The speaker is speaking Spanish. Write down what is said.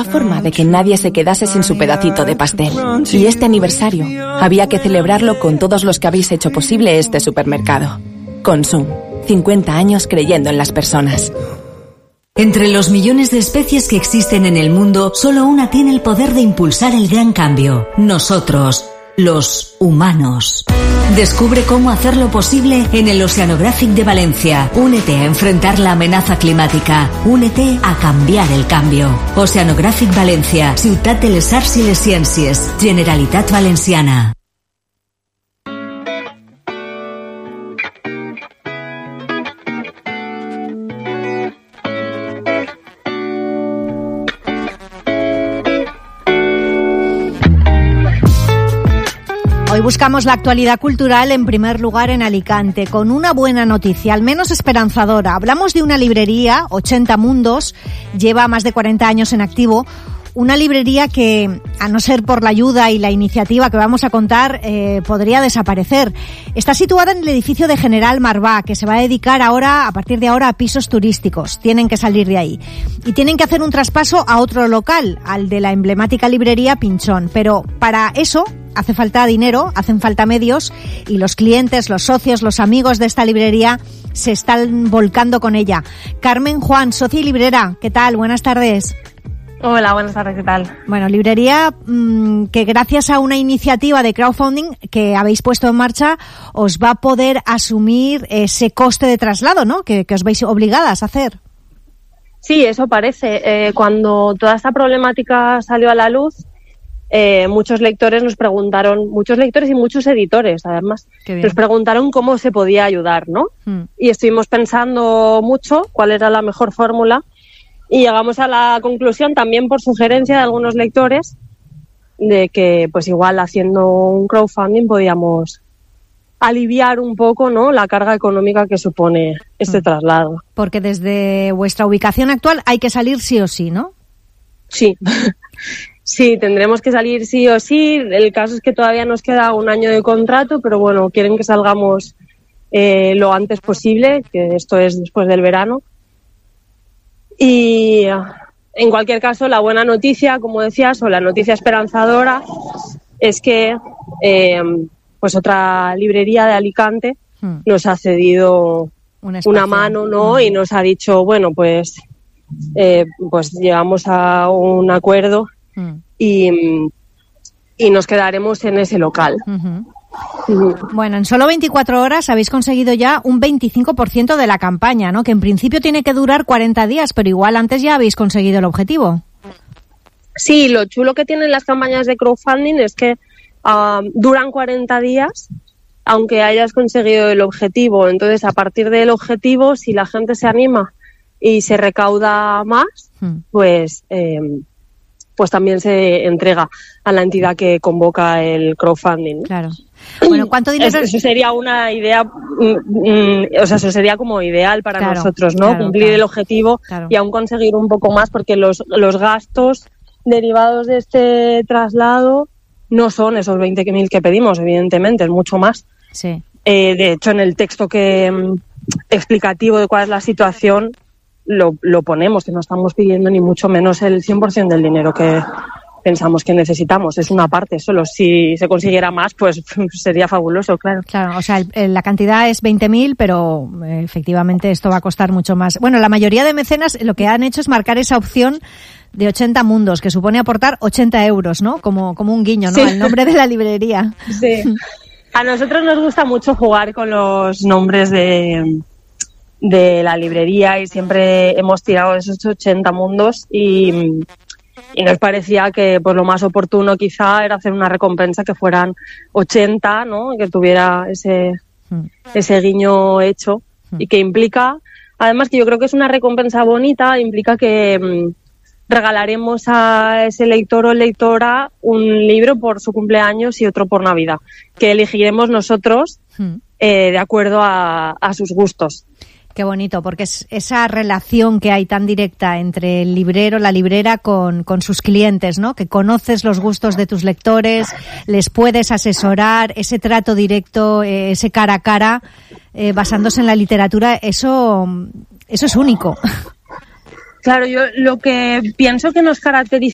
única forma de que nadie se quedase sin su pedacito de pastel. Y este aniversario había que celebrarlo con todos los que habéis hecho posible este supermercado. Consum, 50 años creyendo en las personas. Entre los millones de especies que existen en el mundo, solo una tiene el poder de impulsar el gran cambio. Nosotros, los humanos. Descubre cómo hacerlo posible en el Oceanographic de Valencia. Únete a enfrentar la amenaza climática. Únete a cambiar el cambio. Oceanographic Valencia, Ciutat de les Arts i les Ciències, Generalitat Valenciana. Hoy buscamos la actualidad cultural en primer lugar en Alicante, con una buena noticia, al menos esperanzadora. Hablamos de una librería, 80 Mundos, lleva más de 40 años en activo. Una librería que, a no ser por la ayuda y la iniciativa que vamos a contar, podría desaparecer. Está situada en el edificio de General Marbá, que se va a dedicar ahora, a partir de ahora, a pisos turísticos. Tienen que salir de ahí. Y tienen que hacer un traspaso a otro local, al de la emblemática librería Pinchón. Pero para eso hace falta dinero, hacen falta medios, y los clientes, los socios, los amigos de esta librería se están volcando con ella. Carmen Juan, socia y librera, ¿qué tal? Buenas tardes. Hola, buenas tardes, ¿qué tal? Bueno, librería que gracias a una iniciativa de crowdfunding que habéis puesto en marcha os va a poder asumir ese coste de traslado, ¿no? Que os veis obligadas a hacer. Sí, eso parece. Cuando toda esta problemática salió a la luz, muchos lectores nos preguntaron, muchos lectores y muchos editores además, nos preguntaron cómo se podía ayudar, ¿no? Y estuvimos pensando mucho cuál era la mejor fórmula. Y llegamos a la conclusión, también por sugerencia de algunos lectores, de que pues igual haciendo un crowdfunding podíamos aliviar un poco, ¿no?, la carga económica que supone este traslado. Porque desde vuestra ubicación actual hay que salir sí o sí, ¿no? Sí, sí, tendremos que salir sí o sí. El caso es que todavía nos queda un año de contrato, pero bueno, quieren que salgamos lo antes posible, que esto es después del verano. Y en cualquier caso, la buena noticia, como decías, o la noticia esperanzadora, es que pues otra librería de Alicante nos ha cedido una mano, ¿no? Y nos ha dicho, bueno, pues llegamos a un acuerdo y nos quedaremos en ese local. Bueno, en solo 24 horas habéis conseguido ya un 25% de la campaña, ¿no? Que en principio tiene que durar 40 días, pero igual antes ya habéis conseguido el objetivo. Sí, lo chulo que tienen las campañas de crowdfunding es que duran 40 días, aunque hayas conseguido el objetivo. Entonces, a partir del objetivo, si la gente se anima y se recauda más, pues también se entrega a la entidad que convoca el crowdfunding, ¿no? Claro. Bueno, ¿cuánto dinero? Eso sería una idea, eso sería como ideal para nosotros, ¿no? Cumplir el objetivo y aún conseguir un poco más, porque los gastos derivados de este traslado no son esos 20.000 que pedimos, evidentemente, es mucho más. Sí. De hecho, en el texto explicativo de cuál es la situación, lo ponemos, que no estamos pidiendo ni mucho menos el 100% del dinero que pensamos que necesitamos. Es una parte solo. Si se consiguiera más, pues sería fabuloso, claro. Claro, o sea, la cantidad es 20.000, pero efectivamente esto va a costar mucho más. Bueno, la mayoría de mecenas lo que han hecho es marcar esa opción de 80 Mundos, que supone aportar 80 euros, ¿no? Como un guiño, ¿no? Sí. Al nombre de la librería. Sí. A nosotros nos gusta mucho jugar con los nombres de la librería y siempre hemos tirado esos 80 Mundos y nos parecía que pues lo más oportuno quizá era hacer una recompensa que fueran 80, ¿no? Que tuviera ese guiño hecho y que implica, además que yo creo que es una recompensa bonita, implica que regalaremos a ese lector o lectora un libro por su cumpleaños y otro por Navidad, que elegiremos nosotros de acuerdo a sus gustos. Qué bonito, porque es esa relación que hay tan directa entre el librero, la librera con sus clientes, ¿no? Que conoces los gustos de tus lectores, les puedes asesorar, ese trato directo, ese cara a cara, basándose en la literatura, eso es único. Claro, yo lo que pienso que nos caracteriza